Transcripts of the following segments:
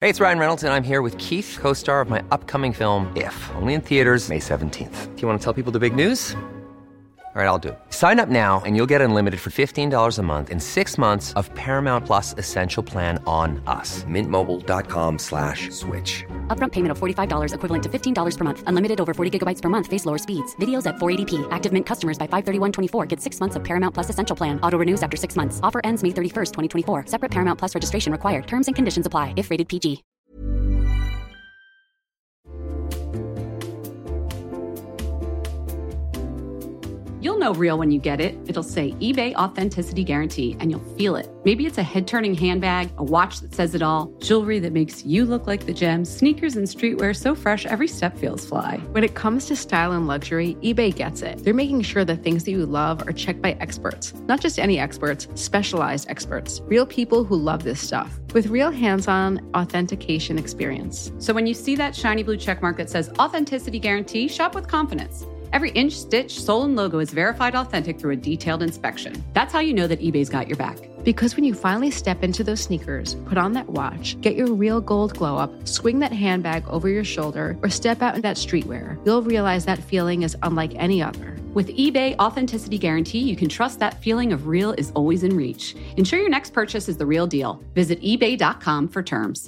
Hey, it's Ryan Reynolds, and I'm here with Keith, co-star of my upcoming film, If, only in theaters May 17th. Do you want to tell people the big news? All right, I'll do it. Sign up now and you'll get unlimited for $15 a month and 6 months of Paramount Plus Essential Plan on us. MintMobile.com/switch. Upfront payment of $45 equivalent to $15 per month. Unlimited over 40 gigabytes per month. Face lower speeds. Videos at 480p. Active Mint customers by 531.24 get 6 months of Paramount Plus Essential Plan. Auto renews after 6 months. Offer ends May 31st, 2024. Separate Paramount Plus registration required. Terms and conditions apply if rated PG. You'll know real when you get it. It'll say eBay Authenticity Guarantee, and you'll feel it. Maybe it's a head-turning handbag, a watch that says it all, jewelry that makes you look like the gems, sneakers and streetwear so fresh every step feels fly. When it comes to style and luxury, eBay gets it. They're making sure the things that you love are checked by experts. Not just any experts, specialized experts. Real people who love this stuff. With real hands-on authentication experience. So when you see that shiny blue checkmark that says Authenticity Guarantee, shop with confidence. Every inch, stitch, sole, and logo is verified authentic through a detailed inspection. That's how you know that eBay's got your back. Because when you finally step into those sneakers, put on that watch, get your real gold glow up, swing that handbag over your shoulder, or step out in that streetwear, you'll realize that feeling is unlike any other. With eBay Authenticity Guarantee, you can trust that feeling of real is always in reach. Ensure your next purchase is the real deal. Visit ebay.com for terms.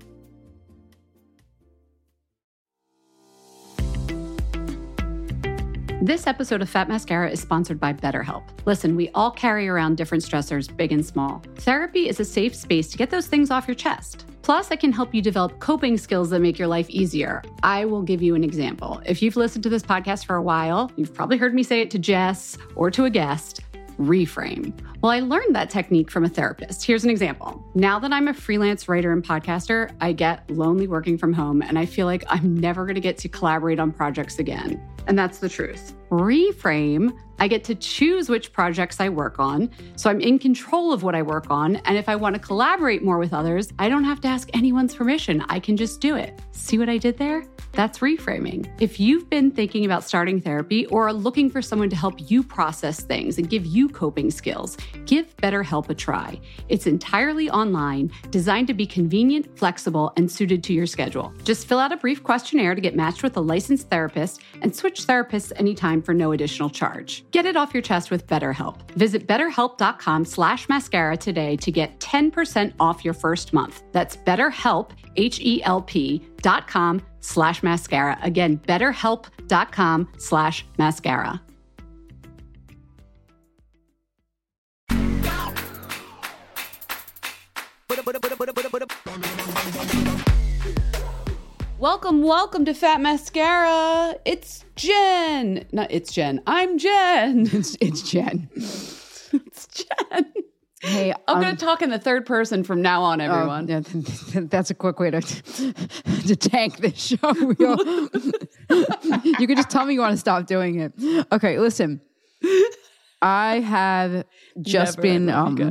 This episode of Fat Mascara is sponsored by BetterHelp. Listen, we all carry around different stressors, big and small. Therapy is a safe space to get those things off your chest. Plus, it can help you develop coping skills that make your life easier. I will give you an example. If you've listened to this podcast for a while, you've probably heard me say it to Jess or to a guest. Reframe. Well, I learned that technique from a therapist. Here's an example. Now that I'm a freelance writer and podcaster, I get lonely working from home, and I feel like I'm never going to get to collaborate on projects again. And that's the truth. Reframe, I get to choose which projects I work on, so I'm in control of what I work on, and if I want to collaborate more with others, I don't have to ask anyone's permission. I can just do it. See what I did there? That's reframing. If you've been thinking about starting therapy or are looking for someone to help you process things and give you coping skills, give BetterHelp a try. It's entirely online, designed to be convenient, flexible, and suited to your schedule. Just fill out a brief questionnaire to get matched with a licensed therapist and switch therapists anytime for no additional charge. Get it off your chest with BetterHelp. Visit betterhelp.com/mascara today to get 10% off your first month. That's BetterHelp, HELP.com/mascara. Again, betterhelp.com/mascara. Welcome to Fat Mascara. It's Jen. No, it's Jen. I'm Jen. It's Jen. It's Jen. Hey, I'm going to talk in the third person from now on, everyone. Yeah, that's a quick way to tank this show. You can just tell me you want to stop doing it. Okay, listen. I have just been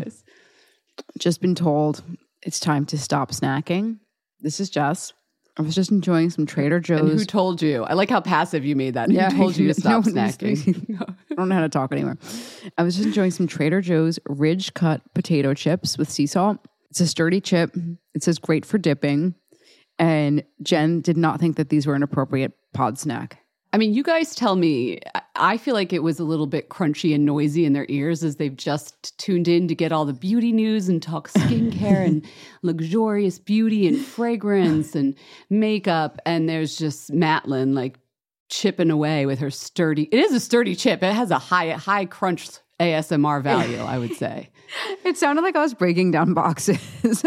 told it's time to stop snacking. This is Jess. I was just enjoying some Trader Joe's. And who told you? I like how passive you made that. Yeah, who told you to stop snacking? I don't know how to talk anymore. I was just enjoying some Trader Joe's Ridge Cut potato chips with sea salt. It's a sturdy chip. It says great for dipping. And Jen did not think that these were an appropriate pod snack. I mean, you guys tell me. I feel like it was a little bit crunchy and noisy in their ears as they've just tuned in to get all the beauty news and talk skincare and luxurious beauty and fragrance and makeup. And there's just Matlin like chipping away with her sturdy. It is a sturdy chip. It has a high crunch ASMR value, I would say. It sounded like I was breaking down boxes.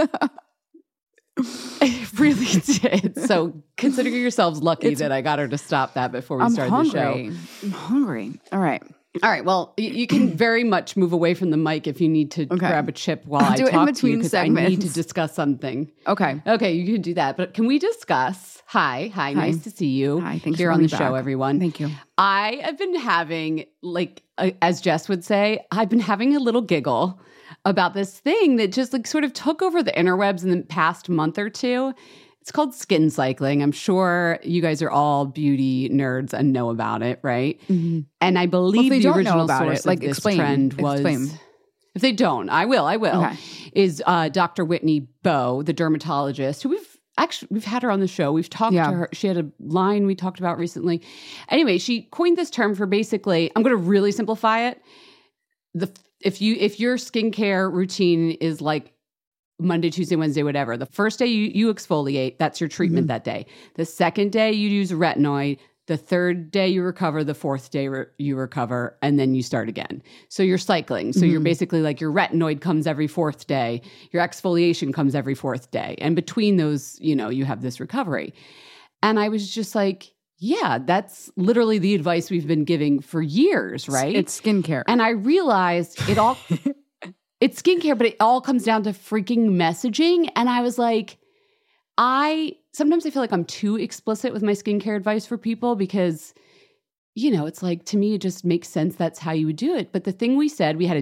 It really did. So consider yourselves lucky that I got her to stop that before we started the show. I'm hungry. All right. Well, you can very much move away from the mic if you need to grab a chip while I do it talk in to you between because I need to discuss something. Okay, you can do that. But can we discuss? Hi. Nice to see you. Hi, thanks here for on the coming show, back. everyone. Thank you. I have been having, as Jess would say, I've been having a little giggle about this thing that just sort of took over the interwebs in the past month or two. It's called skin cycling. I'm sure you guys are all beauty nerds and know about it, right? Mm-hmm. And I believe the original source of this trend was... If they don't, I will. Okay. Is Dr. Whitney Bowe, the dermatologist, who we've actually, we've had her on the show. We've talked to her. She had a line we talked about recently. Anyway, she coined this term for basically, I'm going to really simplify it. If your skincare routine is like Monday, Tuesday, Wednesday, whatever, the first day you exfoliate, that's your treatment that day. The second day you use retinoid. The third day you recover, the fourth day you recover, and then you start again. So you're cycling. So you're basically like your retinoid comes every fourth day, your exfoliation comes every fourth day. And between those, you have this recovery. And I was just like, yeah, that's literally the advice we've been giving for years, right? It's skincare. And I realized it's skincare, but it all comes down to freaking messaging. And I was like, sometimes I feel like I'm too explicit with my skincare advice for people because, it's like, to me, it just makes sense. That's how you would do it. But the thing we said, we had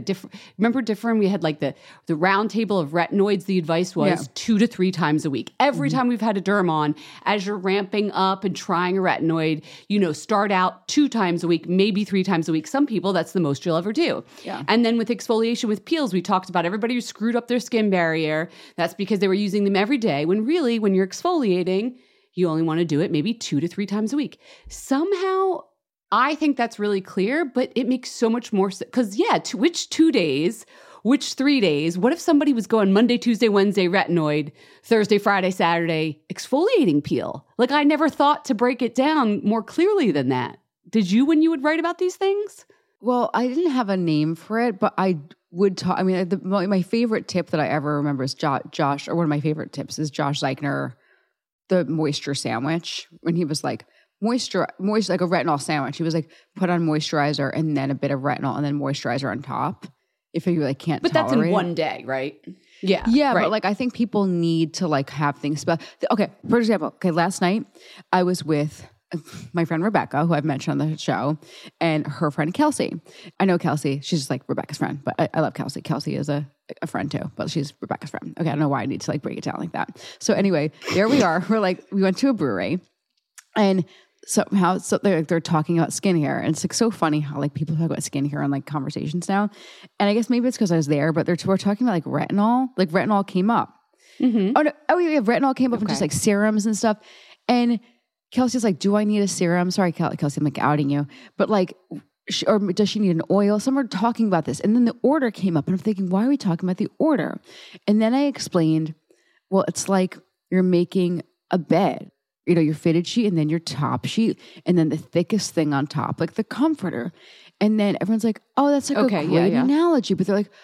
we had like the round table of retinoids. The advice was 2 to 3 times a week. Every time we've had a derm on, as you're ramping up and trying a retinoid, start out 2 times a week, maybe 3 times a week. Some people, that's the most you'll ever do. Yeah. And then with exfoliation with peels, we talked about everybody who screwed up their skin barrier. That's because they were using them every day, when really, when you're exfoliating, you only want to do it maybe 2 to 3 times a week. Somehow, I think that's really clear, but it makes so much more sense. Because, which 2 days, which 3 days? What if somebody was going Monday, Tuesday, Wednesday, retinoid, Thursday, Friday, Saturday, exfoliating peel? Like, I never thought to break it down more clearly than that. Did you when you would write about these things? Well, I didn't have a name for it, but I would talk. I mean, my favorite tip that I ever remember is Josh, or one of my favorite tips is Josh Zeichner, the moisture sandwich, when he was like, moisture like a retinol sandwich. He was like, put on moisturizer and then a bit of retinol and then moisturizer on top if you like can't But tolerate that's in it. one day, right? Yeah. Yeah, right. but like I think people need to like have things okay, for example, last night I was with my friend Rebecca, who I've mentioned on the show, and her friend Kelsey. I know Kelsey. She's just like Rebecca's friend, but I love Kelsey. Kelsey is a friend too, but she's Rebecca's friend. Okay, I don't know why I need to like break it down like that. So anyway, there we are. We went to a brewery, and somehow they're talking about skincare, and it's like so funny how like people talk about skincare in like conversations now. And I guess maybe it's because I was there, but we're talking about like retinol. Like retinol came up. Mm-hmm. Retinol came up and just like serums and stuff. And Kelsey's like, do I need a serum? Sorry, Kelsey, I'm like outing you. But like, or does she need an oil? Some are talking about this. And then the order came up and I'm thinking, why are we talking about the order? And then I explained, well, it's like you're making a bed. Your fitted sheet and then your top sheet and then the thickest thing on top, like the comforter. And then everyone's like, oh, that's like a great analogy. But they're like,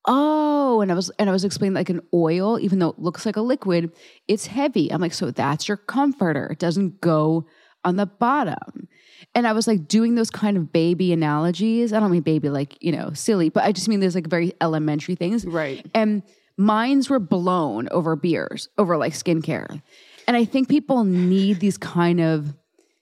oh, and I was explaining like an oil, even though it looks like a liquid, it's heavy. I'm like, so that's your comforter. It doesn't go on the bottom. And I was like doing those kind of baby analogies. I don't mean baby like, silly, but I just mean there's like very elementary things. Right. And minds were blown over beers, over like skincare. And I think people need these kind of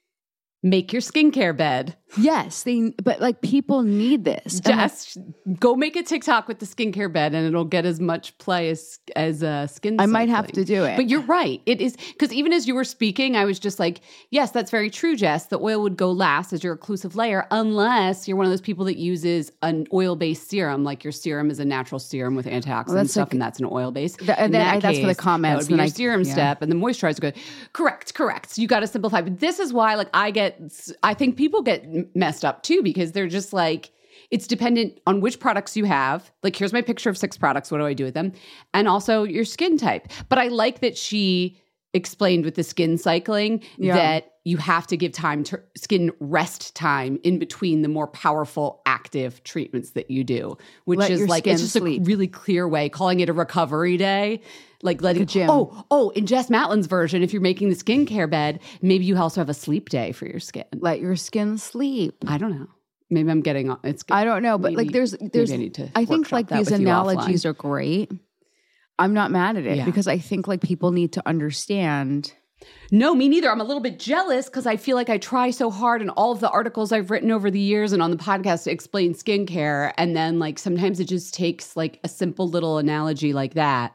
make your skincare bed. Yes, but like people need this. Just go make a TikTok with the skincare bed and it'll get as much play as skin. I might have to do it. But you're right. It is, because even as you were speaking, I was just like, yes, that's very true, Jess. The oil would go last as your occlusive layer unless you're one of those people that uses an oil-based serum, like your serum is a natural serum with antioxidants and stuff, and that's an oil-based. That's for the comments. That would be your serum step, and the moisturizer good. Correct. You got to simplify. But this is why, like, I think people get messed up too, because they're just like, it's dependent on which products you have. Like, here's my picture of 6 products. What do I do with them? And also your skin type. But I like that she explained with the skin cycling that you have to give time to skin rest time in between the more powerful active treatments that you do, which is like, it's just sleep. A really clear way, calling it a recovery day. Like letting gym. In Jess Matlin's version, if you're making the skincare bed, maybe you also have a sleep day for your skin. Let your skin sleep. I don't know. Maybe I'm getting on. I don't know, but like there's I think like these analogies are great. I'm not mad at it because I think like people need to understand. No, me neither. I'm a little bit jealous because I feel like I try so hard in all of the articles I've written over the years and on the podcast to explain skincare. And then like sometimes it just takes like a simple little analogy like that.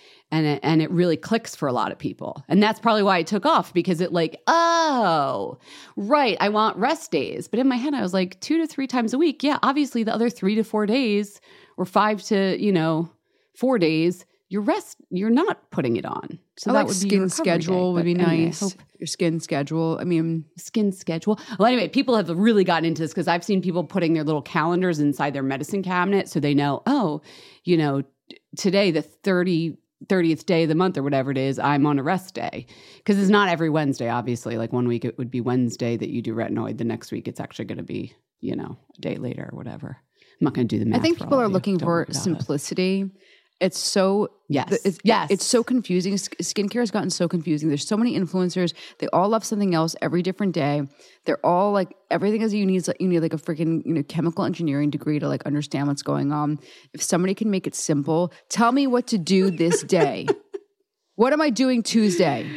And it really clicks for a lot of people. And that's probably why it took off, because it like, oh, right, I want rest days. But in my head, I was like 2 to 3 times a week. Yeah, obviously the other 3 to 4 days or 5 to, 4 days, you're not putting it on. So I that like would be skin your recovery schedule day. would be But anyway, nice. hope- Your skin schedule. I mean, Skin schedule. Well, anyway, people have really gotten into this because I've seen people putting their little calendars inside their medicine cabinet so they know, oh, you know, today, the 30th day of the month or whatever it is, I'm on a rest day. Because it's not every Wednesday, obviously. Like one week it would be Wednesday that you do retinoid. The next week it's actually going to be, you know, a day later or whatever. I'm not going to do the math. I think for people all are of you. looking Don't for worry about it. simplicity. It's so Yes. Yes, it's so confusing. Skincare has gotten so confusing. There's so many influencers. They all love something else every different day. They're all like everything is you need like a freaking chemical engineering degree to like understand what's going on. If somebody can make it simple, tell me what to do this day. What am I doing Tuesday?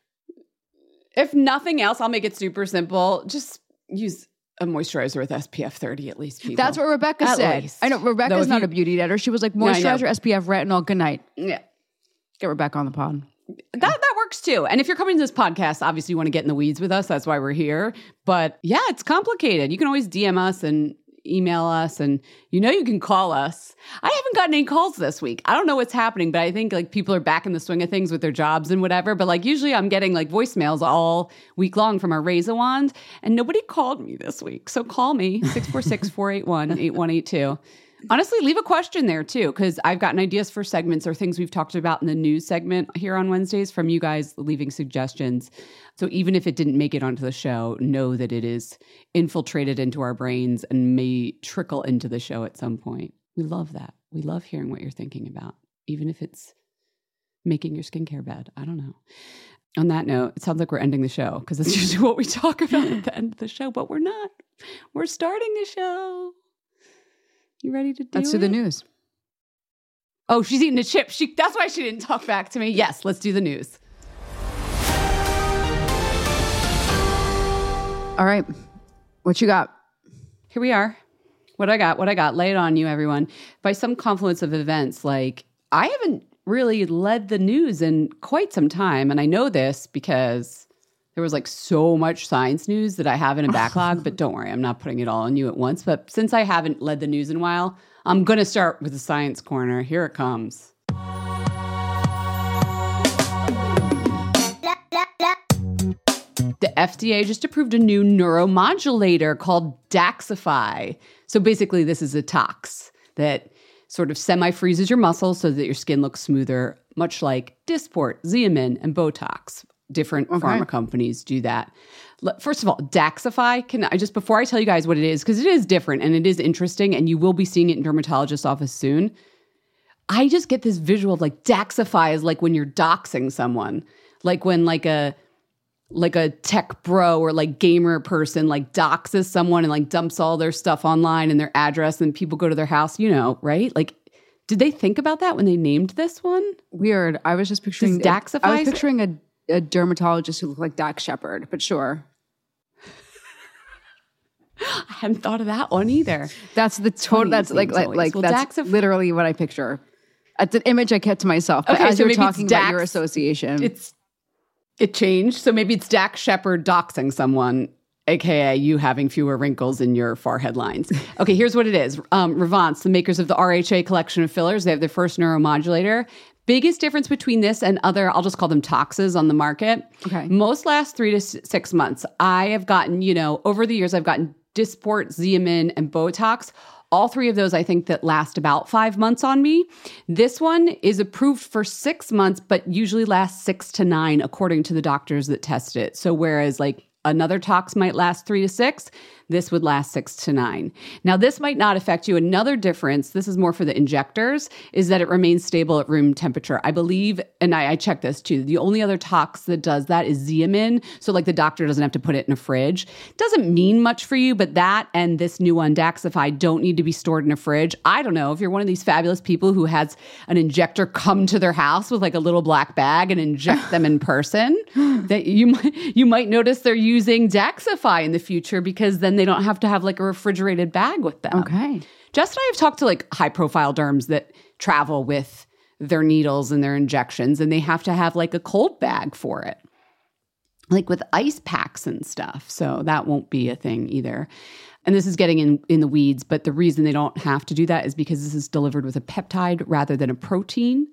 If nothing else, I'll make it super simple. Just use a moisturizer with SPF 30 at least, people. That's what Rebecca At said. least. I know Though Rebecca's if not you- a beauty editor. She was like I know. moisturizer, SPF, retinol, good night. Yeah. Get Rebecca on the pod. That works too. And if you're coming to this podcast, obviously you want to get in the weeds with us. That's why we're here. But yeah, it's complicated. You can always DM us and email us, and you can call us. I haven't gotten any calls this week. I don't know what's happening, but I think like people are back in the swing of things with their jobs and whatever. But like usually I'm getting like voicemails all week long from our Razor Wand, and nobody called me this week. So call me 646-481-8182. Honestly, leave a question there too, because I've gotten ideas for segments or things we've talked about in the news segment here on Wednesdays from you guys leaving suggestions. So even if it didn't make it onto the show, know that it is infiltrated into our brains and may trickle into the show at some point. We love that. We love hearing what you're thinking about, even if it's making your skincare bed. I don't know. On that note, it sounds like we're ending the show because that's usually what we talk about at the end of the show, but we're not. We're starting the show. You ready to do Let's do the news. Oh, she's eating a chip. That's why she didn't talk back to me. Yes, let's do the news. All right. What you got? Here we are. What I got. Lay it on you, everyone. By some confluence of events, like I haven't really led the news in quite some time. And I know this because there was like so much science news that I have in a backlog, but don't worry, I'm not putting it all on you at once. But since I haven't led the news in a while, I'm going to start with the science corner. Here it comes. The FDA just approved a new neuromodulator called Daxxify. So basically, this is a tox that sort of semi-freezes your muscles so that your skin looks smoother, much like Dysport, Xeomin, and Botox. Different pharma companies do that. First of all, Daxxify, before I tell you guys what it is, because it is different and it is interesting, and you will be seeing it in dermatologist's office soon. I just get this visual of like Daxxify is like when you're doxing someone, like when like a tech bro or like gamer person like doxes someone and like dumps all their stuff online and their address and people go to their house, right? Like, did they think about that when they named this one? Weird. I was just picturing Does Daxxify I was picturing a dermatologist who looked like Dax Shepard, but sure. I hadn't thought of that one either. That's the total. That's like Well, that's literally what I picture. That's an image I kept to myself. But Okay, as so you're maybe it's talking about your Dax. association, It changed. So maybe it's Dax Shepard doxing someone, aka you having fewer wrinkles in your forehead lines. Okay, here's what it is. Revance, the makers of the RHA collection of fillers, they have their first neuromodulator. Biggest difference between this and other, I'll just call them toxes on the market. Okay. Most last 3 to 6 months. I have gotten, over the years, I've gotten Dysport, Xeomin, and Botox. All three of those, I think, that last about 5 months on me. This one is approved for 6 months, but usually lasts 6 to 9, according to the doctors that test it. So whereas like another tox might last 3 to 6, this would last 6 to 9. Now, this might not affect you. Another difference, this is more for the injectors, is that it remains stable at room temperature. I believe, and I checked this too, the only other tox that does that is Xeomin. So like the doctor doesn't have to put it in a fridge. Doesn't mean much for you, but that and this new one, Daxxify, don't need to be stored in a fridge. I don't know if you're one of these fabulous people who has an injector come to their house with like a little black bag and inject them in person, that you might notice they're using Daxxify in the future because then they don't have to have like a refrigerated bag with them. okay. Jess and I have talked to like high profile derms that travel with their needles and their injections, and they have to have like a cold bag for it, like with ice packs and stuff. So that won't be a thing either. And this is getting in the weeds, but the reason they don't have to do that is because this is delivered with a peptide rather than a protein.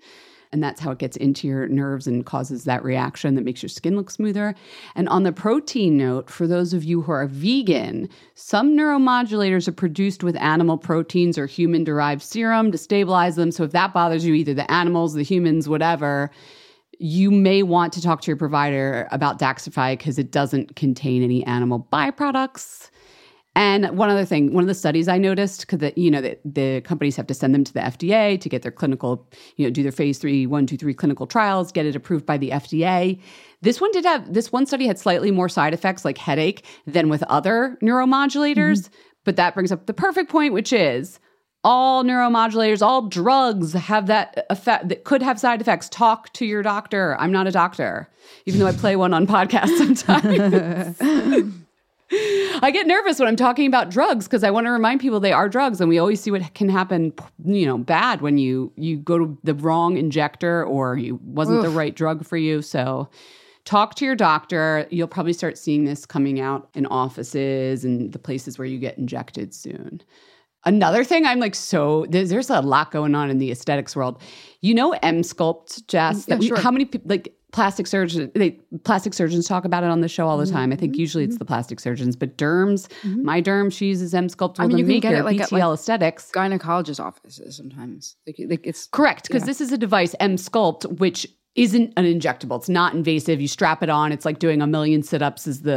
And that's how it gets into your nerves and causes that reaction that makes your skin look smoother. And on the protein note, for those of you who are vegan, some neuromodulators are produced with animal proteins or human-derived serum to stabilize them. So if that bothers you, either the animals, the humans, whatever, you may want to talk to your provider about Daxxify because it doesn't contain any animal byproducts. And one other thing, one of the studies I noticed, because the companies have to send them to the FDA to get their clinical, do their phase 3, 1, 2, 3 clinical trials, get it approved by the FDA. This one study had slightly more side effects like headache than with other neuromodulators. But that brings up the perfect point, which is all neuromodulators, all drugs have that effect that could have side effects. Talk to your doctor. I'm not a doctor, even though I play one on podcasts sometimes. I get nervous when I'm talking about drugs because I want to remind people they are drugs, and we always see what can happen, bad when you go to the wrong injector or you wasn't the right drug for you. So talk to your doctor. You'll probably start seeing this coming out in offices and the places where you get injected soon. Another thing I'm like, there's a lot going on in the aesthetics world. Emsculpt, Jess? Sure. How many people, plastic surgeons talk about it on the show all the time. I think usually it's the plastic surgeons, but derms, my derm, she uses Emsculpt. You can get it BTL Aesthetics. Gynecologist offices sometimes. It's correct, because this is a device, Emsculpt, which isn't an injectable. It's not invasive. You strap it on. It's like doing a million sit-ups is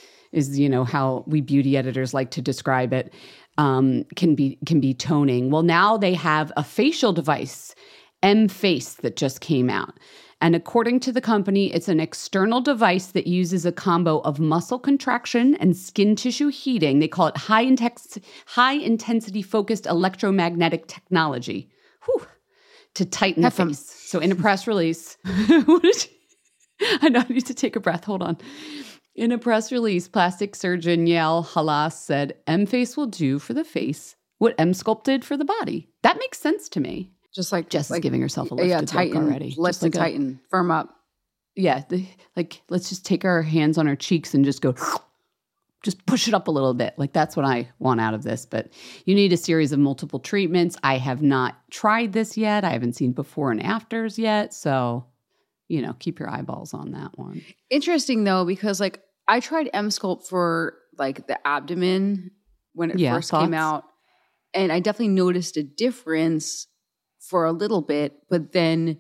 how we beauty editors like to describe it. Can be toning. Well, now they have a facial device, M-Face, that just came out. And according to the company, it's an external device that uses a combo of muscle contraction and skin tissue heating. They call it high-intensity focused electromagnetic technology to tighten the face. So in a press release, I know I need to take a breath. Hold on. In a press release, plastic surgeon Yael Halas said, M-Face will do for the face what Emsculpt did for the body. That makes sense to me. Just like giving herself a lift tighten already. Lift and tighten, firm up. Yeah, let's just take our hands on our cheeks and just go, just push it up a little bit. Like that's what I want out of this. But you need a series of multiple treatments. I have not tried this yet. I haven't seen before and afters yet. So, keep your eyeballs on that one. Interesting though, because I tried Emsculpt for the abdomen when it first came out, and I definitely noticed a difference for a little bit, but then,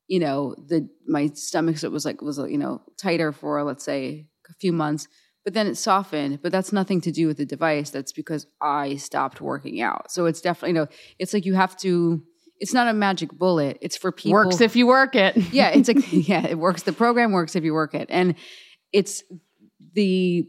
my stomach was tighter for, let's say, a few months, but then it softened. But that's nothing to do with the device. That's because I stopped working out. So it's definitely, it's like you have to, it's not a magic bullet. It's for people. Works if you work it. Yeah. It's it works. The program works if you work it. And it's the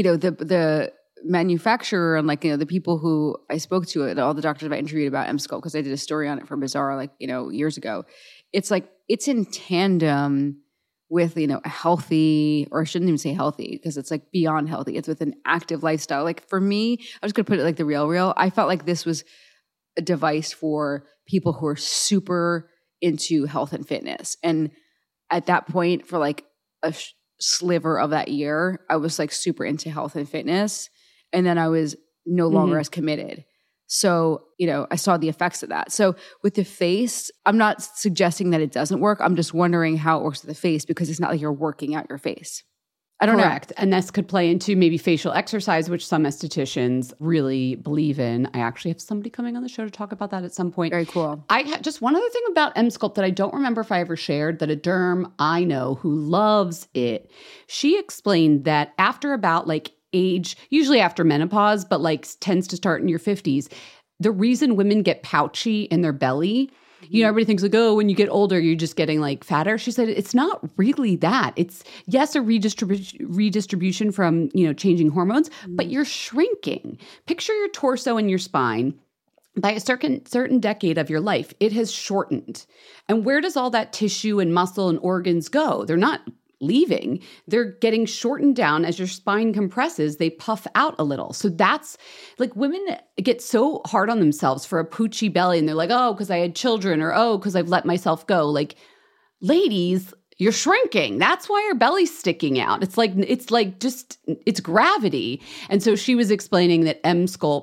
manufacturer and the people who I spoke to, and all the doctors I interviewed about Emsculpt, because I did a story on it for Bizarre years ago. It's it's in tandem with a healthy, or I shouldn't even say healthy because it's beyond healthy. It's with an active lifestyle. For me, I was going to put it the real. I felt like this was a device for people who are super into health and fitness. And at that point, for a sliver of that year, I was super into health and fitness. And then I was no longer as committed. So, I saw the effects of that. So with the face, I'm not suggesting that it doesn't work. I'm just wondering how it works with the face, because it's not like you're working out your face. I don't know. Correct. And this could play into maybe facial exercise, which some estheticians really believe in. I actually have somebody coming on the show to talk about that at some point. Very cool. Just one other thing about Emsculpt that I don't remember if I ever shared, that a derm I know who loves it, she explained that after about age, usually after menopause, but tends to start in your 50s, the reason women get pouchy in their belly, everybody thinks when you get older, you're just getting fatter. She said, it's not really that. It's, yes, a redistribution from, changing hormones, but you're shrinking. Picture your torso and your spine. By a certain decade of your life, it has shortened. And where does all that tissue and muscle and organs go? They're not leaving. They're getting shortened down. As your spine compresses, they puff out a little. So that's women get so hard on themselves for a poochy belly, and they're because I had children, or because I've let myself go. Ladies, you're shrinking. That's why your belly's sticking out. It's gravity. And so she was explaining that Emsculpt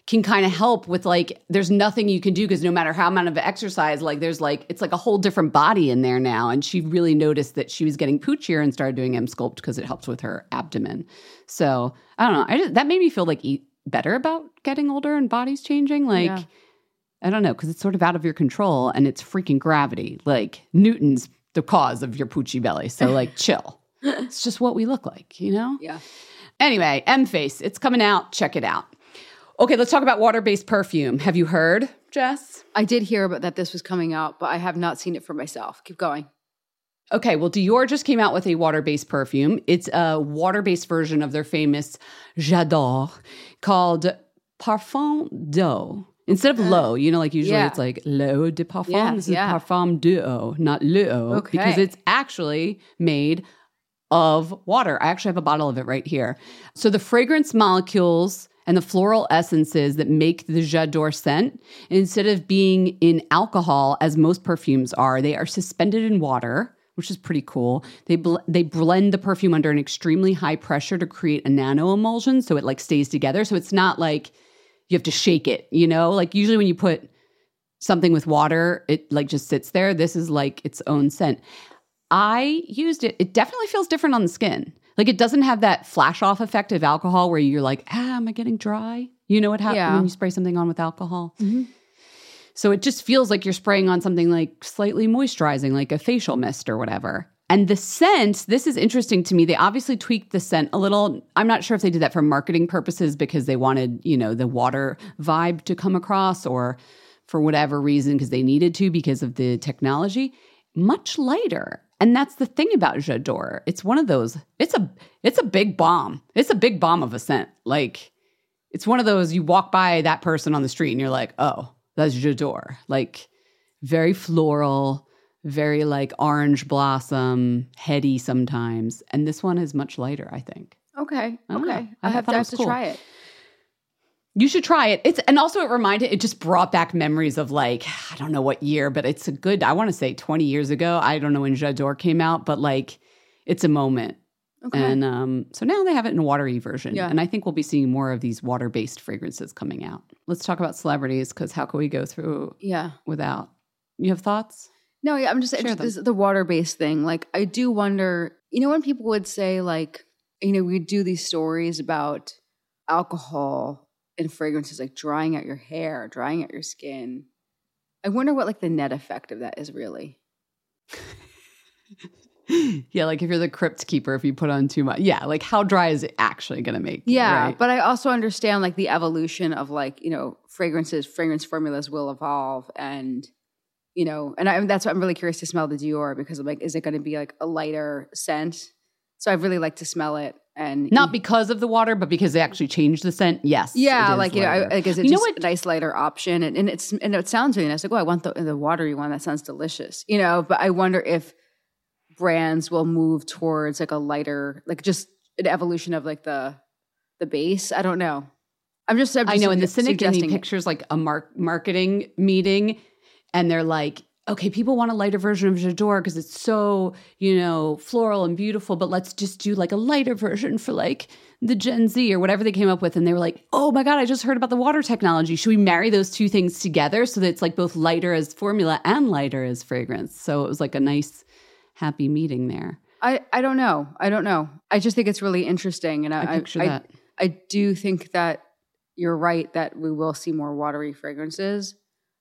can kind of help with like, there's nothing you can do because no matter how amount of exercise, like there's like, it's like a whole different body in there now. And she really noticed that she was getting poochier and started doing Emsculpt because it helps with her abdomen. So I don't know. That made me feel like better about getting older and bodies changing. Like, I don't know, because it's sort of out of your control and it's freaking gravity. Like Newton's the cause of your poochie belly. So like chill. It's just what we look like, you know? Yeah. Anyway, M-Face, it's coming out. Check it out. Okay, let's talk about water-based perfume. Have you heard, Jess? I did hear about that this was coming out, but I have not seen it for myself. Keep going. Okay, well, Dior just came out with a water-based perfume. It's a water-based version of their famous J'adore called Parfum d'Eau. Instead of l'eau, you know, like usually it's like l'eau de parfum. This is Parfum d'Eau, not l'eau, because it's actually made of water. I actually have a bottle of it right here. So the fragrance molecules and the floral essences that make the J'adore scent, instead of being in alcohol, as most perfumes are, they are suspended in water, which is pretty cool. They blend the perfume under an extremely high pressure to create a nano emulsion, so it like stays together. So it's not like you have to shake it, you know? Like usually when you put something with water, it like just sits there. This is like its own scent. I used it. It definitely feels different on the skin. Like it doesn't have that flash off effect of alcohol where you're like, am I getting dry? You know what happens when you spray something on with alcohol? Mm-hmm. So it just feels like you're spraying on something like slightly moisturizing, like a facial mist or whatever. And the scent, this is interesting to me. They obviously tweaked the scent a little. I'm not sure if they did that for marketing purposes because they wanted, you know, the water vibe to come across or for whatever reason because they needed to because of the technology. Much lighter. And that's the thing about J'adore. It's one of those, it's a big bomb. It's a big bomb of a scent. Like, it's one of those, you walk by that person on the street and you're like, oh, that's J'adore. Like, very floral, very like orange blossom, heady sometimes. And this one is much lighter, I think. Okay. I have to try it. You should try it. It just brought back memories of like, I don't know what year, but it's a good, I want to say 20 years ago. I don't know when J'adore came out, but like it's a moment. Okay. And so now they have it in a watery version. Yeah. And I think we'll be seeing more of these water-based fragrances coming out. Let's talk about celebrities because how can we go through without? You have thoughts? No, yeah, I'm just the water-based thing. Like I do wonder, you know, when people would say like, you know, we do these stories about alcohol and fragrances like drying out your hair, drying out your skin. I wonder what like the net effect of that is really. Yeah, like if you're the crypt keeper, if you put on too much. Yeah, like how dry is it actually going to make you, right? But I also understand like the evolution of like, you know, fragrance formulas will evolve and, you know, and that's why I'm really curious to smell the Dior because I'm like, is it going to be like a lighter scent? So I really like to smell it. And not because of the water, but because they actually changed the scent. Yes. Yeah, like, you know, because it's just a nice lighter option. And it sounds really nice. Like, oh, I want the watery one. That sounds delicious. You know, but I wonder if brands will move towards like a lighter, like just an evolution of like the base. I don't know. I'm just I know in the Cynic Disney pictures like a marketing meeting and they're like, okay, people want a lighter version of J'adore because it's so, you know, floral and beautiful, but let's just do like a lighter version for like the Gen Z or whatever they came up with. And they were like, oh my God, I just heard about the water technology. Should we marry those two things together so that it's like both lighter as formula and lighter as fragrance? So it was like a nice, happy meeting there. I don't know. I just think it's really interesting. And I do think that you're right that we will see more watery fragrances.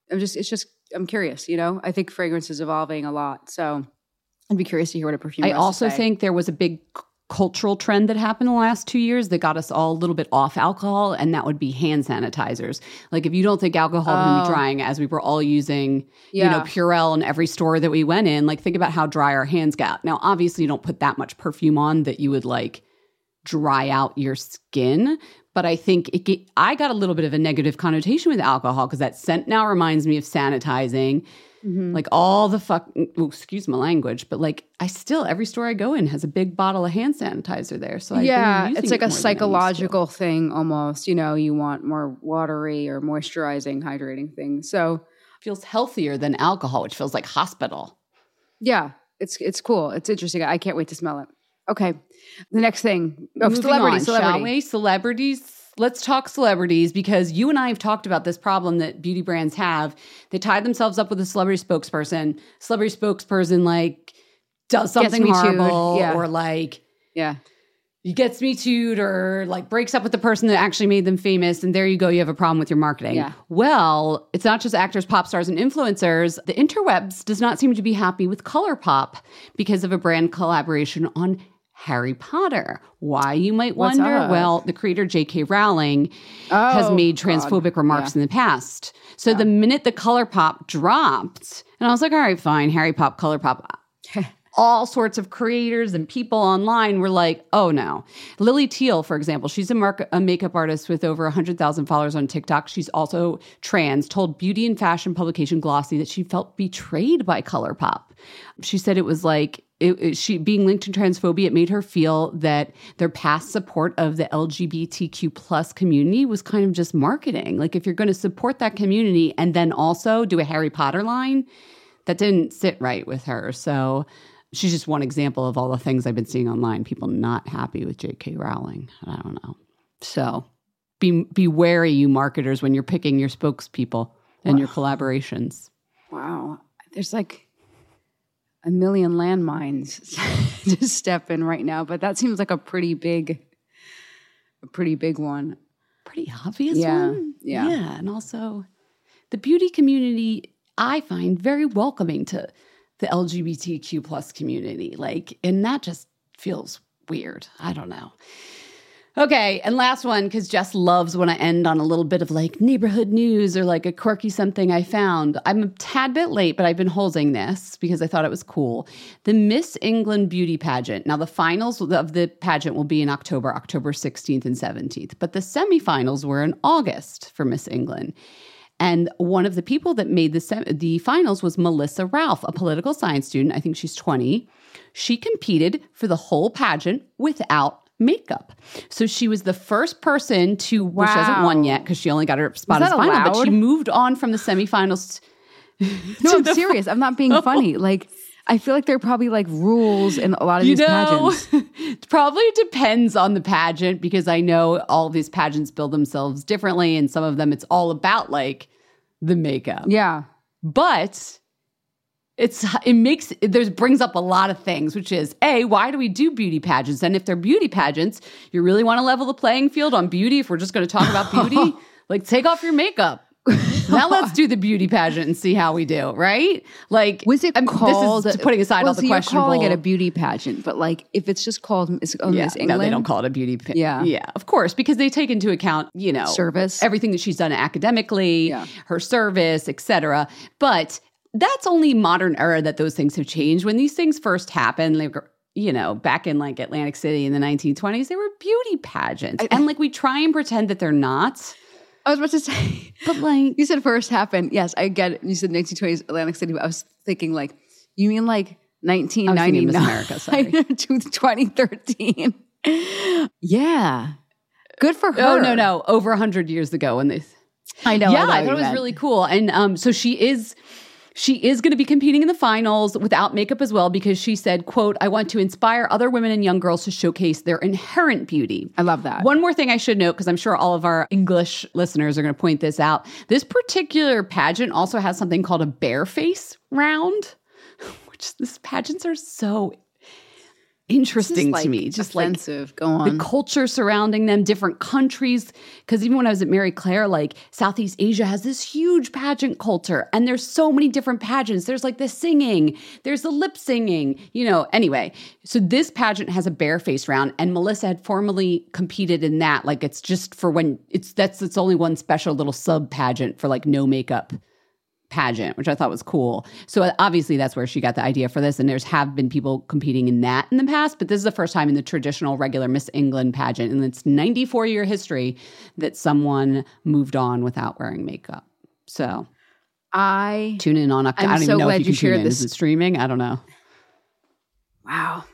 I'm curious, you know? I think fragrance is evolving a lot. So I'd be curious to hear what a perfume I also think there was a big cultural trend that happened in the last 2 years that got us all a little bit off alcohol, and that would be hand sanitizers. Like if you don't think alcohol is going to be drying, as we were all using, you know, Purell in every store that we went in, like think about how dry our hands got. Now, obviously you don't put that much perfume on that you would like dry out your skin. But I think I got a little bit of a negative connotation with alcohol because that scent now reminds me of sanitizing. Mm-hmm. Like all the excuse my language, but like every store I go in has a big bottle of hand sanitizer there. So it's like a psychological thing almost. You know, you want more watery or moisturizing, hydrating things. So it feels healthier than alcohol, which feels like hospital. Yeah, it's cool. It's interesting. I can't wait to smell it. Okay. The next thing. Celebrity. Shall we? Celebrities. let's talk celebrities, because you and I have talked about this problem that beauty brands have. They tie themselves up with a celebrity spokesperson. Celebrity spokesperson like does something horrible or like he gets me too'd or like breaks up with the person that actually made them famous, and there you go, you have a problem with your marketing. Yeah. Well, it's not just actors, pop stars, and influencers. The interwebs does not seem to be happy with ColourPop because of a brand collaboration on Harry Potter. Why, you might wonder? Well, the creator J.K. Rowling has made transphobic remarks in the past. So the minute the ColourPop dropped, and I was like, all right, fine, Harry Pop, ColourPop. All sorts of creators and people online were like, oh no. Lily Teal, for example, she's a makeup artist with over 100,000 followers on TikTok. She's also trans, told beauty and fashion publication Glossy that she felt betrayed by ColourPop. She said it was like, she being linked to transphobia, it made her feel that their past support of the LGBTQ plus community was kind of just marketing. Like, if you're going to support that community and then also do a Harry Potter line, that didn't sit right with her. So she's just one example of all the things I've been seeing online. People not happy with J.K. Rowling. I don't know. So be wary, you marketers, when you're picking your spokespeople and your collaborations. Wow. There's like a million landmines to step in right now, but that seems like a pretty big one. Pretty obvious one. Yeah. And also the beauty community, I find very welcoming to the LGBTQ plus community. Like, and that just feels weird. I don't know. Okay, and last one, because Jess loves when I end on a little bit of like neighborhood news or like a quirky something I found. I'm a tad bit late, but I've been holding this because I thought it was cool. The Miss England beauty pageant. Now, the finals of the pageant will be in October 16th and 17th, but the semifinals were in August for Miss England. And one of the people that made the finals was Melissa Ralph, a political science student. I think she's 20. She competed for the whole pageant without makeup. So she was the first person to, well, she hasn't won yet because she only got her spot as final, but she moved on from the semifinals. No, I'm serious. I'm not being funny. Like, I feel like there are probably like rules in a lot of these pageants. It probably depends on the pageant, because I know all these pageants build themselves differently, and some of them it's all about like the makeup. Yeah. But brings up a lot of things, which is, A, why do we do beauty pageants? And if they're beauty pageants, you really want to level the playing field on beauty? If we're just going to talk about beauty, like, take off your makeup. Now let's do the beauty pageant and see how we do, right? Like, was it called? This is putting aside all the questionable. You're calling it a beauty pageant, but like, if it's just called Miss England, no, they don't call it a beauty pageant. Yeah, of course, because they take into account, service, everything that she's done academically, her service, etc. But that's only modern era that those things have changed. When these things first happened, like, back in like Atlantic City in the 1920s, they were beauty pageants, and like we try and pretend that they're not. I was about to say, but like you said, first happened. Yes, I get it. You said 1920s Atlantic City, but I was thinking like, you mean like 1999 Miss America, sorry. to 2013? Yeah, good for her. Oh no, over 100 years ago when they. I know. Yeah, I thought it was really cool, and so she is going to be competing in the finals without makeup as well, because she said, quote, "I want to inspire other women and young girls to showcase their inherent beauty." I love that. One more thing I should note, because I'm sure all of our English listeners are going to point this out. This particular pageant also has something called a bareface round, which these pageants are so interesting to me. Just offensive. Like go on. The culture surrounding them, different countries. Because even when I was at Mary Claire, like Southeast Asia has this huge pageant culture, and there's so many different pageants. There's like the singing, there's the lip singing, Anyway, so this pageant has a bareface round, and Melissa had formerly competed in that. Like, it's just for when it's only one special little sub pageant for like no makeup pageant, which I thought was cool. So obviously that's where she got the idea for this, and have been people competing in that in the past, but this is the first time in the traditional regular Miss England pageant, and it's 94-year history that someone moved on without wearing makeup. So I tune in on October. I don't even know if you can tune in. Is it streaming? I don't know. Wow.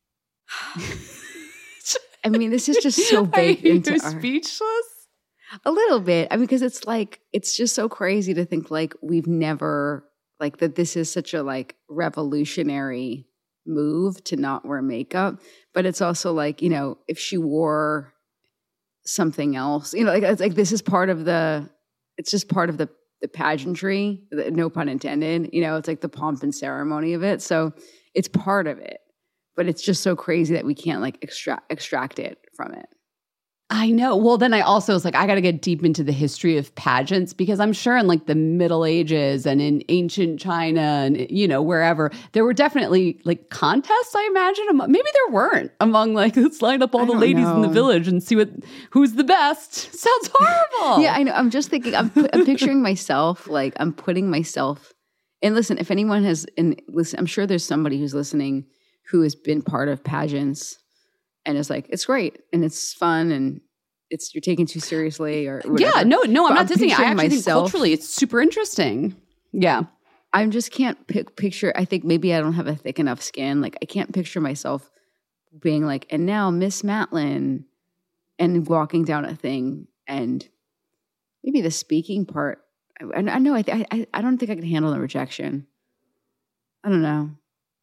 I mean, this is just so big into speechless. A little bit. I mean, because it's like, it's just so crazy to think like we've never, like that this is such a like revolutionary move to not wear makeup. But it's also like, if she wore something else. You know, like it's like this is part of it's just part of the pageantry, no pun intended. You know, it's like the pomp and ceremony of it. So it's part of it, but it's just so crazy that we can't like extract it from it. I know. Well, then I also was like, I got to get deep into the history of pageants because I'm sure in like the Middle Ages and in ancient China and, you know, wherever, there were definitely like contests, I imagine. Maybe there weren't among like, let's line up all the ladies in the village and see who's the best. Sounds horrible. Yeah, I know. I'm just thinking, I'm picturing myself, like I'm putting myself, and listen, if anyone listen, I'm sure there's somebody who's listening who has been part of pageants and is like, it's great and it's fun and you're taken too seriously or whatever. Yeah, no, I'm not dissing it. I actually think culturally it's super interesting. Yeah. I just can't picture, I think maybe I don't have a thick enough skin. Like I can't picture myself being like, and now Miss Matlin and walking down a thing and maybe the speaking part. I know, I don't think I can handle the rejection. I don't know.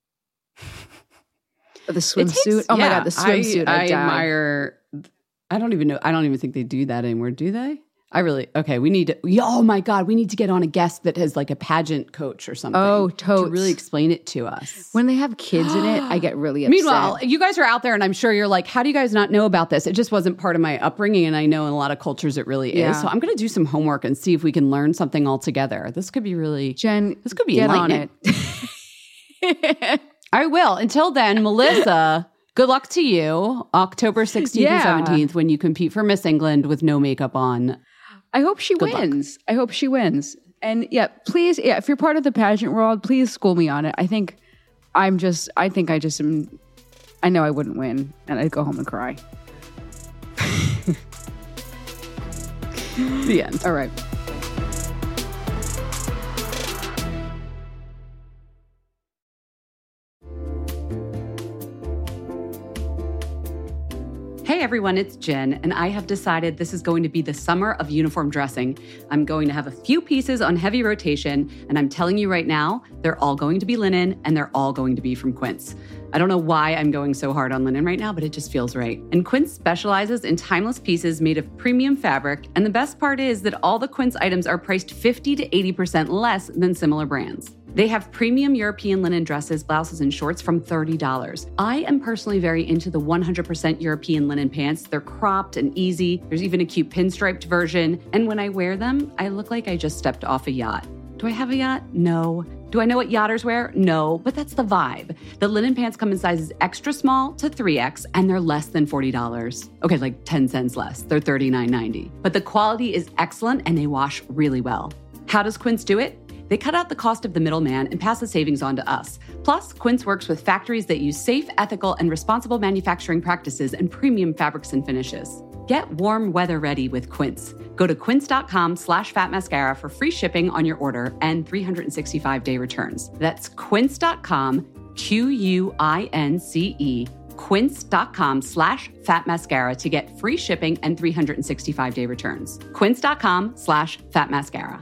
The swimsuit. Oh my God, the swimsuit. I admire. I don't even know. I don't even think they do that anymore. Do they? We need to. Oh my God, we need to get on a guest that has like a pageant coach or something. Oh, totes. To really explain it to us. When they have kids in it, I get really upset. Meanwhile, you guys are out there and I'm sure you're like, how do you guys not know about this? It just wasn't part of my upbringing. And I know in a lot of cultures it really is. So I'm going to do some homework and see if we can learn something all together. This could be really, Jen, this could be get enlightening. on it. I will. Until then, Melissa, good luck to you. October 16th and 17th when you compete for Miss England with no makeup on. I hope she wins. I hope she wins. And yeah, please, if you're part of the pageant world, please school me on it. I know I wouldn't win and I'd go home and cry. The end. All right. Hey everyone, it's Jen, and I have decided this is going to be the summer of uniform dressing. I'm going to have a few pieces on heavy rotation, and I'm telling you right now, they're all going to be linen, and they're all going to be from Quince. I don't know why I'm going so hard on linen right now, but it just feels right. And Quince specializes in timeless pieces made of premium fabric, and the best part is that all the Quince items are priced 50 to 80% less than similar brands. They have premium European linen dresses, blouses, and shorts from $30. I am personally very into the 100% European linen pants. They're cropped and easy. There's even a cute pinstriped version. And when I wear them, I look like I just stepped off a yacht. Do I have a yacht? No. Do I know what yachters wear? No, but that's the vibe. The linen pants come in sizes extra small to 3X, and they're less than $40. Okay, like 10 cents less. They're $39.90. But the quality is excellent, and they wash really well. How does Quince do it? They cut out the cost of the middleman and pass the savings on to us. Plus, Quince works with factories that use safe, ethical, and responsible manufacturing practices and premium fabrics and finishes. Get warm weather ready with Quince. Go to quince.com/fatmascara for free shipping on your order and 365-day returns. That's quince.com, QUINCE, quince.com/fatmascara to get free shipping and 365-day returns. Quince.com/fatmascara.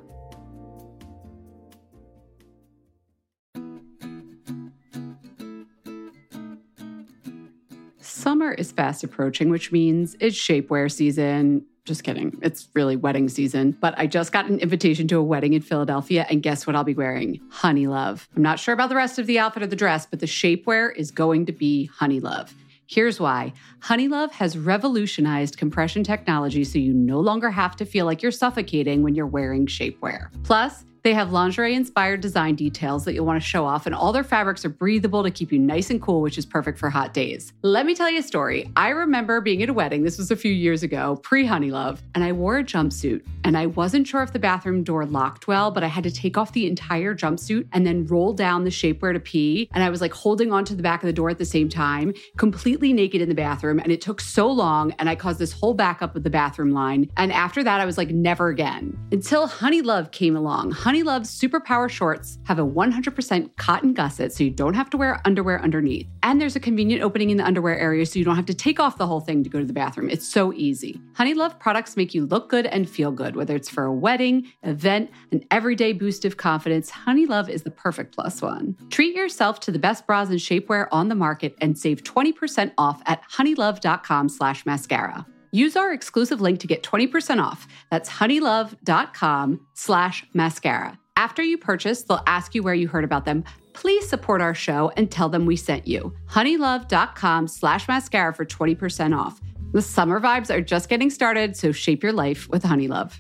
Summer is fast approaching, which means it's shapewear season. Just kidding. It's really wedding season. But I just got an invitation to a wedding in Philadelphia, and guess what I'll be wearing? Honey Love. I'm not sure about the rest of the outfit or the dress, but the shapewear is going to be Honey Love. Here's why. Honey Love has revolutionized compression technology so you no longer have to feel like you're suffocating when you're wearing shapewear. Plus, they have lingerie-inspired design details that you'll want to show off, and all their fabrics are breathable to keep you nice and cool, which is perfect for hot days. Let me tell you a story. I remember being at a wedding, this was a few years ago, pre-Honey Love, and I wore a jumpsuit, and I wasn't sure if the bathroom door locked well, but I had to take off the entire jumpsuit and then roll down the shapewear to pee, and I was like holding onto the back of the door at the same time, completely naked in the bathroom, and it took so long, and I caused this whole backup of the bathroom line, and after that, I was like, never again. Until Honey Love came along. Honey Love's Superpower shorts have a 100% cotton gusset, so you don't have to wear underwear underneath. And there's a convenient opening in the underwear area, so you don't have to take off the whole thing to go to the bathroom. It's so easy. Honey Love products make you look good and feel good, whether it's for a wedding, event, an everyday boost of confidence. Honey Love is the perfect plus one. Treat yourself to the best bras and shapewear on the market and save 20% off at honeylove.com/mascara. Use our exclusive link to get 20% off. That's honeylove.com/mascara. After you purchase, they'll ask you where you heard about them. Please support our show and tell them we sent you. honeylove.com/mascara for 20% off. The summer vibes are just getting started, so shape your life with Honeylove.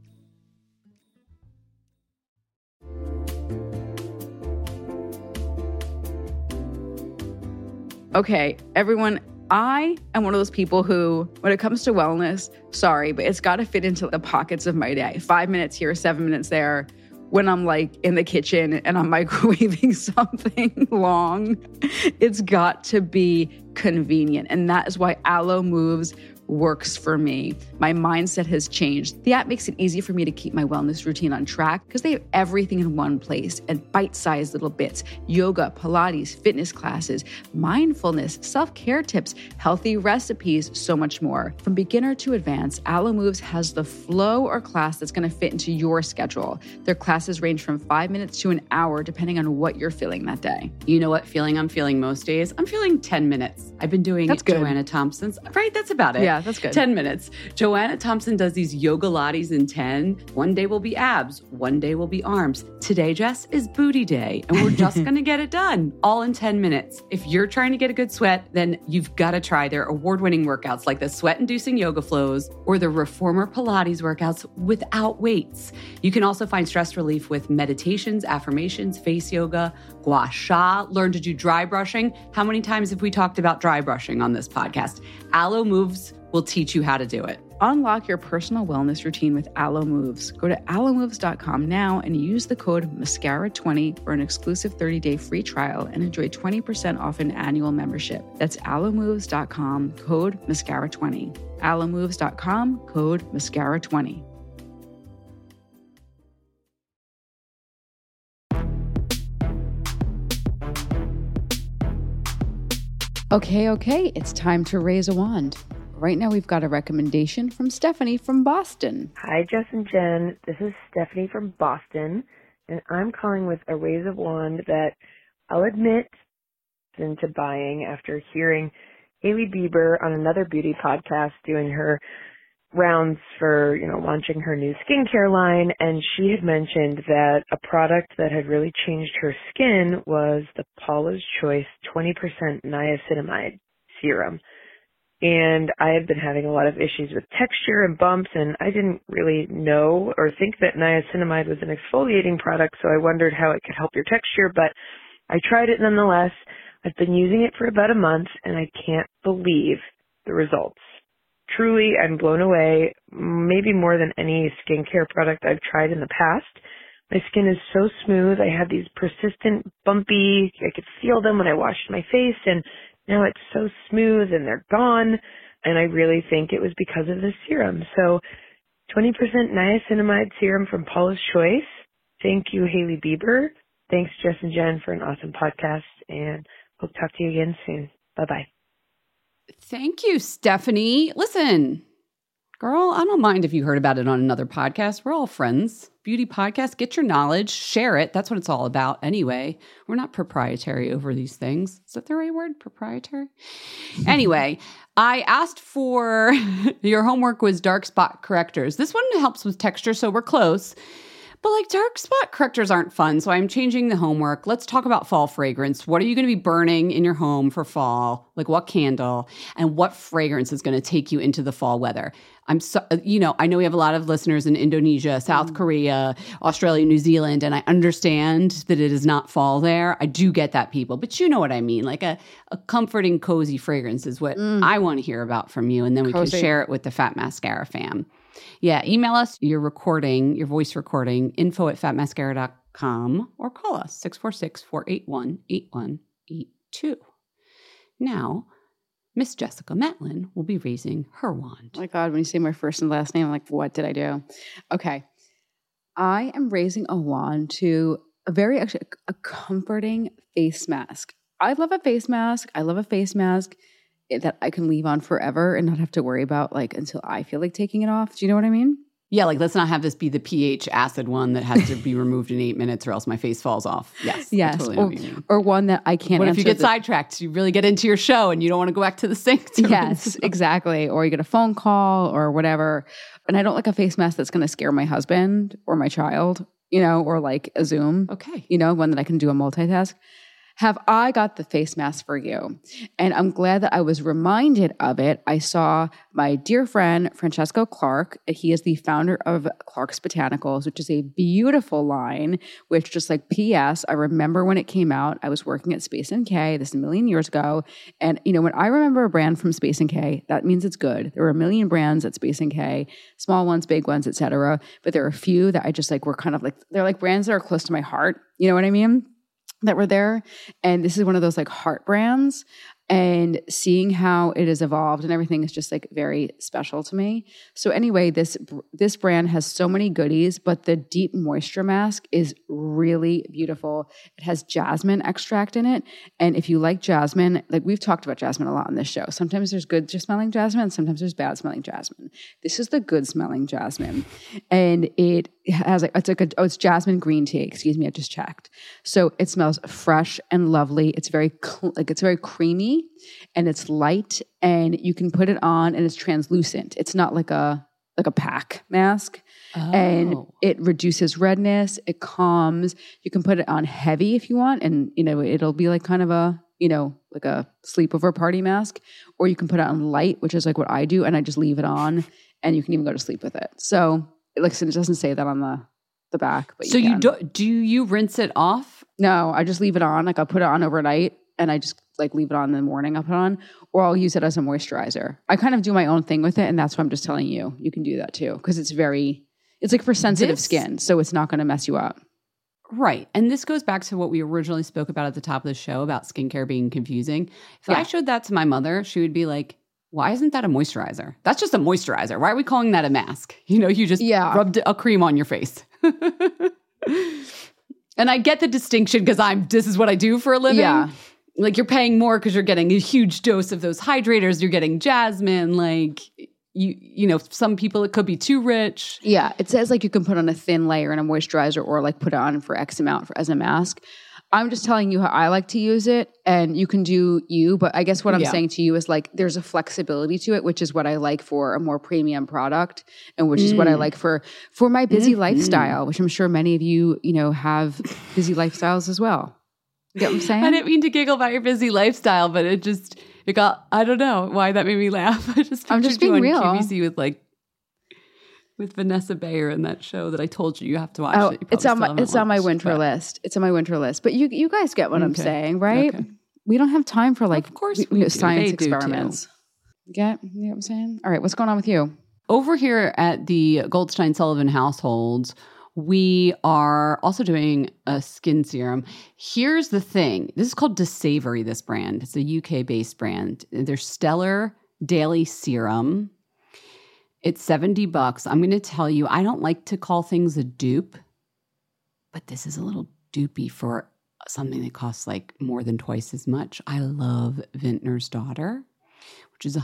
Okay, everyone, I am one of those people who, when it comes to wellness, sorry, but it's got to fit into the pockets of my day. 5 minutes here, 7 minutes there. When I'm like in the kitchen and I'm microwaving something long, it's got to be convenient. And that is why Alo Moves works for me. My mindset has changed. The app makes it easy for me to keep my wellness routine on track because they have everything in one place and bite-sized little bits: yoga, Pilates, fitness classes, mindfulness, self-care tips, healthy recipes, so much more. From beginner to advanced, Alo Moves has the flow or class that's going to fit into your schedule. Their classes range from 5 minutes to an hour, depending on what you're feeling that day. You know what feeling I'm feeling most days? I'm feeling 10 minutes. I've been doing Joanna Thompson's, right? That's about it. Yeah, that's good. 10 minutes. Joanna Thompson does these yoga lattes in 10. One day will be abs. One day will be arms. Today, Jess, is booty day. And we're just going to get it done all in 10 minutes. If you're trying to get a good sweat, then you've got to try their award-winning workouts like the sweat-inducing yoga flows or the reformer Pilates workouts without weights. You can also find stress relief with meditations, affirmations, face yoga, gua sha, learn to do dry brushing. How many times have we talked about dry brushing on this podcast? Alo Moves will teach you how to do it. Unlock your personal wellness routine with Alo Moves. Go to alomoves.com now and use the code MASCARA20 for an exclusive 30-day free trial and enjoy 20% off an annual membership. That's alomoves.com, code MASCARA20. alomoves.com, code MASCARA20. Okay, it's time to raise a wand. Right now, we've got a recommendation from Stephanie from Boston. Hi, Jess and Jen. This is Stephanie from Boston, and I'm calling with a raise a wand that I'll admit into buying after hearing Hailey Bieber on another beauty podcast doing her rounds for, launching her new skincare line, and she had mentioned that a product that had really changed her skin was the Paula's Choice 20% niacinamide serum. And I had been having a lot of issues with texture and bumps, and I didn't really know or think that niacinamide was an exfoliating product, so I wondered how it could help your texture, but I tried it nonetheless. I've been using it for about a month, and I can't believe the results. Truly, I'm blown away, maybe more than any skincare product I've tried in the past. My skin is so smooth. I had these persistent bumpy, I could feel them when I washed my face, and now it's so smooth and they're gone, and I really think it was because of this serum. So 20% niacinamide serum from Paula's Choice. Thank you, Hailey Bieber. Thanks, Jess and Jen, for an awesome podcast, and hope to talk to you again soon. Bye-bye. Thank you, Stephanie. Listen, girl, I don't mind if you heard about it on another podcast. We're all friends. Beauty podcast, get your knowledge, share it. That's what it's all about anyway. We're not proprietary over these things. Is that the right word? Proprietary? Anyway, I asked for your homework was dark spot correctors. This one helps with texture, so we're close. But dark spot correctors aren't fun, so I'm changing the homework. Let's talk about fall fragrance. What are you going to be burning in your home for fall? What candle? And what fragrance is going to take you into the fall weather? I know we have a lot of listeners in Indonesia, South Korea, Australia, New Zealand, and I understand that it is not fall there. I do get that, people. But you know what I mean. A comforting, cozy fragrance is what I want to hear about from you, and then we can share it with the Fat Mascara fam. Yeah, email us your voice recording, info@fatmascara.com, or call us 646-481-8182. Now, Miss Jessica Metlin will be raising her wand. Oh my God, when you say my first and last name, I'm like, what did I do? Okay. I am raising a wand to a comforting face mask. I love a face mask. I love a face mask that I can leave on forever and not have to worry about until I feel like taking it off. Do you know what I mean? Yeah, like let's not have this be the pH acid one that has to be removed in 8 minutes or else my face falls off. Yes. Yes. I totally know what you mean. Or one that I can't What if answer you get the- sidetracked? You really get into your show and you don't want to go back to the sink. To Yes, exactly. Or you get a phone call or whatever. And I don't like a face mask that's going to scare my husband or my child, or like a Zoom. Okay. One that I can do a multitask. Have I got the face mask for you? And I'm glad that I was reminded of it. I saw my dear friend, Francesco Clark. He is the founder of Clark's Botanicals, which is a beautiful line, which just like PS, I remember when it came out, I was working at Space NK, this is a million years ago. And, when I remember a brand from Space NK, that means it's good. There were a million brands at Space NK, small ones, big ones, et cetera. But there are a few that I just like were kind of like, they're like brands that are close to my heart. You know what I mean? That were there. And this is one of those like heart brands. And seeing how it has evolved and everything is just like very special to me. So anyway, this brand has so many goodies, but the deep moisture mask is really beautiful. It has jasmine extract in it. And if you like jasmine, like we've talked about jasmine a lot on this show. Sometimes there's good smelling jasmine, and sometimes there's bad smelling jasmine. This is the good smelling jasmine. And it has like, it's jasmine green tea. Excuse me, I just checked. So it smells fresh and lovely. It's very it's very creamy. And it's light, and you can put it on, and it's translucent. It's not like a pack mask. Oh. And it reduces redness. It calms. You can put it on heavy if you want, and it'll be like kind of a like a sleepover party mask, or you can put it on light, which is like what I do, and I just leave it on, and you can even go to sleep with it. So, like I said, it doesn't say that on the back, but so do you rinse it off? No, I just leave it on. Like I'll put it on overnight. And I just like leave it on in the morning, I'll put it on, or I'll use it as a moisturizer. I kind of do my own thing with it, and that's what I'm just telling you. You can do that too, because it's like for sensitive skin, so it's not going to mess you up. Right. And this goes back to what we originally spoke about at the top of the show about skincare being confusing. If I showed that to my mother, she would be like, why isn't that a moisturizer? That's just a moisturizer. Why are we calling that a mask? You just rubbed a cream on your face. And I get the distinction because this is what I do for a living. Yeah. Like you're paying more because you're getting a huge dose of those hydrators. You're getting jasmine. Like some people it could be too rich. Yeah, it says like you can put on a thin layer in a moisturizer, or like put it on for X amount as a mask. I'm just telling you how I like to use it, and you can do you. But I guess what I'm saying to you is like there's a flexibility to it, which is what I like for a more premium product, and which is what I like for my busy lifestyle, which I'm sure many of you have busy lifestyles as well. You get what I'm saying? I didn't mean to giggle about your busy lifestyle, but it got, I don't know why that made me laugh. I'm just being real. QVC with Vanessa Bayer in that show that I told you have to watch. Oh, it's on my winter list. It's on my winter list. But you guys get what I'm saying, right? Okay. We don't have time for like, of course, science experiments. You know what I'm saying? All right, what's going on with you? Over here at the Goldstein Sullivan household, we are also doing a skin serum. Here's the thing. This is called Desavory, this brand. It's a UK-based brand. They're Stellar Daily Serum. It's $70. I'm going to tell you, I don't like to call things a dupe, but this is a little dupey for something that costs like more than twice as much. I love Vintner's Daughter, which is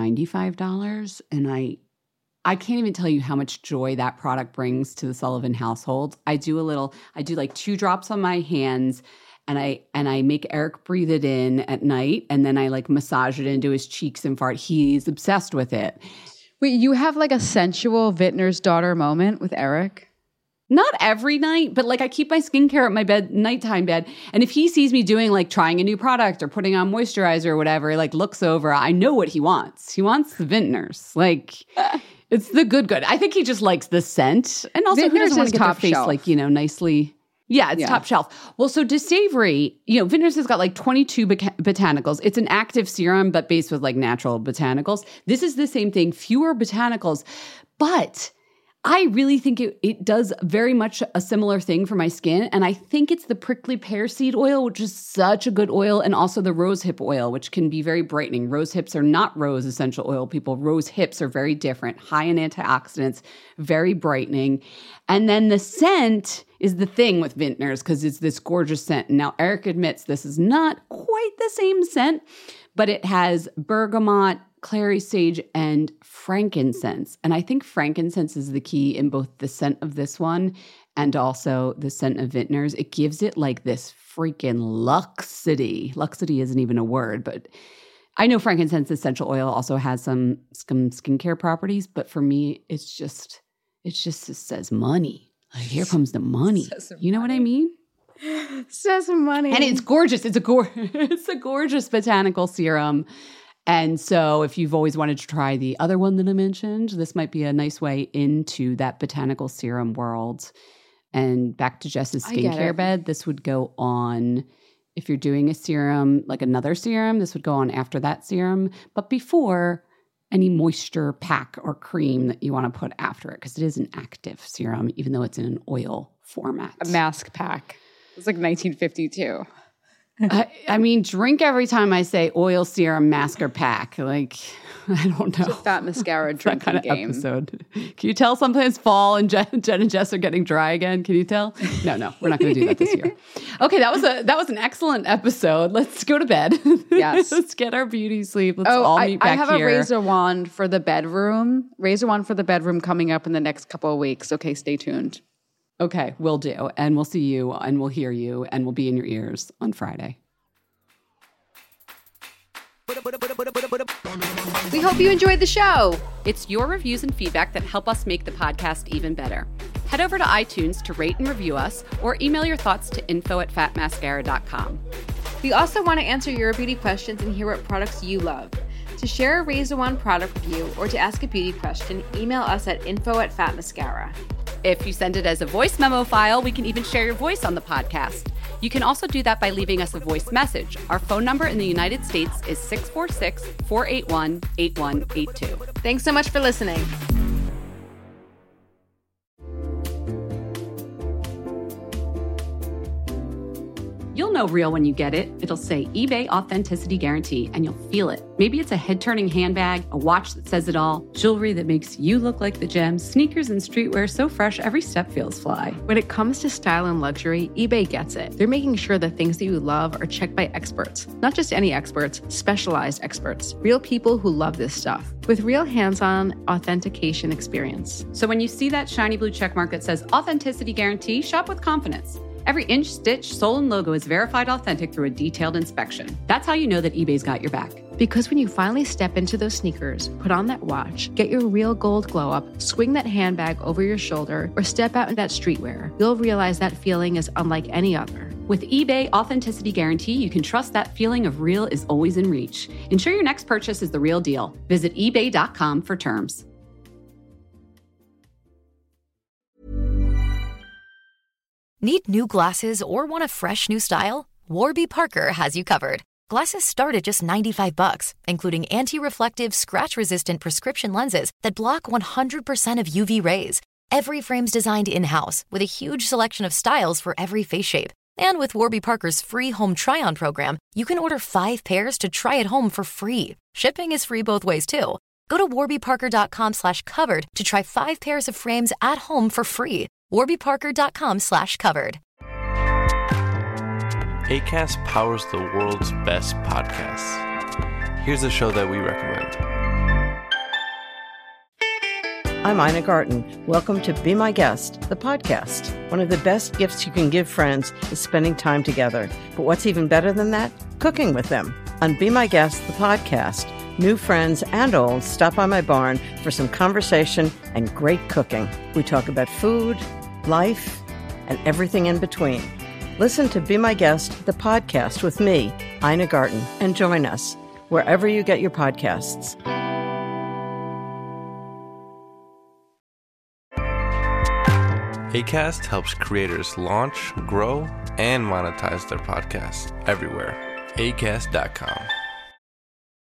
$195. And I can't even tell you how much joy that product brings to the Sullivan household. I do like 2 drops on my hands, and I make Eric breathe it in at night, and then I like massage it into his cheeks and fart. He's obsessed with it. Wait, you have like a sensual Vintner's Daughter moment with Eric? Not every night, but like I keep my skincare at my nighttime bed. And if he sees me doing like trying a new product or putting on moisturizer or whatever, like looks over, I know what he wants. He wants the Vintners. Like it's the good. I think he just likes the scent. And also who doesn't want to get their face like, nicely. Yeah, it's top shelf. Well, so Desavory, Vintners has got like 22 botanicals. It's an active serum, but based with like natural botanicals. This is the same thing, fewer botanicals, but I really think it does very much a similar thing for my skin. And I think it's the prickly pear seed oil, which is such a good oil, and also the rose hip oil, which can be very brightening. Rose hips are not rose essential oil people. Rose hips are very different, high in antioxidants, very brightening. And then the scent is the thing with Vintners because it's this gorgeous scent. Now, Eric admits this is not quite the same scent, but it has bergamot, clary sage, and frankincense. And I think frankincense is the key in both the scent of this one and also the scent of Vintners. It gives it like this freaking luxity. Luxity isn't even a word, but I know frankincense essential oil also has some skincare properties, but for me, it just says money. Like, here comes the money. You know what I mean? Says money. And it's gorgeous. It's a gorgeous botanical serum. And so if you've always wanted to try the other one that I mentioned, this might be a nice way into that botanical serum world. And back to Jess's skincare bed, this would go on, if you're doing a serum, like another serum, this would go on after that serum, but before any moisture pack or cream that you want to put after it, because it is an active serum, even though it's in an oil format. A mask pack. It's like 1952. I mean, drink every time I say oil serum mask or pack. Like, I don't know. It's a Fat Mascara drinking kind of game. Episode. Can you tell sometimes fall and Jen and Jess are getting dry again? Can you tell? No, we're not going to do that this year. Okay, that was an excellent episode. Let's go to bed. Yes. Let's get our beauty sleep. Let's all meet back here. I have a razor wand for the bedroom. Razor wand for the bedroom coming up in the next couple of weeks. Okay, stay tuned. Okay, will do. And we'll see you and we'll hear you and we'll be in your ears on Friday. We hope you enjoyed the show. It's your reviews and feedback that help us make the podcast even better. Head over to iTunes to rate and review us or email your thoughts to info@fatmascara.com. We also want to answer your beauty questions and hear what products you love. To share a Razor Wand product review or to ask a beauty question, email us at info@fatmascara. If you send it as a voice memo file, we can even share your voice on the podcast. You can also do that by leaving us a voice message. Our phone number in the United States is 646-481-8182. Thanks so much for listening. You'll know real when you get it. It'll say eBay Authenticity Guarantee, and you'll feel it. Maybe it's a head-turning handbag, a watch that says it all, jewelry that makes you look like the gems, sneakers and streetwear so fresh every step feels fly. When it comes to style and luxury, eBay gets it. They're making sure the things that you love are checked by experts. Not just any experts, specialized experts. Real people who love this stuff. With real hands-on authentication experience. So when you see that shiny blue checkmark that says Authenticity Guarantee, shop with confidence. Every inch, stitch, sole, and logo is verified authentic through a detailed inspection. That's how you know that eBay's got your back. Because when you finally step into those sneakers, put on that watch, get your real gold glow up, swing that handbag over your shoulder, or step out in that streetwear, you'll realize that feeling is unlike any other. With eBay Authenticity Guarantee, you can trust that feeling of real is always in reach. Ensure your next purchase is the real deal. Visit ebay.com for terms. Need new glasses or want a fresh new style? Warby Parker has you covered. Glasses start at just $95, including anti-reflective, scratch-resistant prescription lenses that block 100% of UV rays. Every frame's designed in-house with a huge selection of styles for every face shape. And with Warby Parker's free home try-on program, you can order 5 pairs to try at home for free. Shipping is free both ways, too. Go to warbyparker.com/covered to try 5 pairs of frames at home for free. warbyparker.com/covered. Acast powers the world's best podcasts. Here's a show that we recommend. I'm Ina Garten. Welcome to Be My Guest, the podcast. One of the best gifts you can give friends is spending time together. But what's even better than that? Cooking with them. On Be My Guest, the podcast, new friends and old stop by my barn for some conversation and great cooking. We talk about food, life, and everything in between. Listen to Be My Guest, the podcast with me, Ina Garten, and join us wherever you get your podcasts. Acast helps creators launch, grow, and monetize their podcasts everywhere. Acast.com.